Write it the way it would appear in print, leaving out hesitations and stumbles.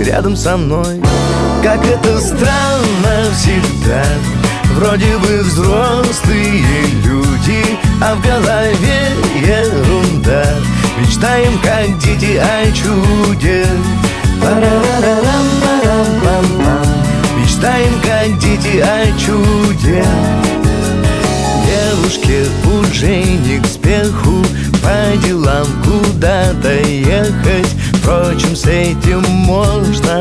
рядом со мной. Как это странно всегда, вроде бы взрослые люди, а в голове ерунда. Мечтаем, как дети, о чуде. Парарарам-парам-пам-пам. Мечтаем, как дети, о чуде. Девушке уже не к спеху, по делам куда-то ехать. Впрочем, с этим можно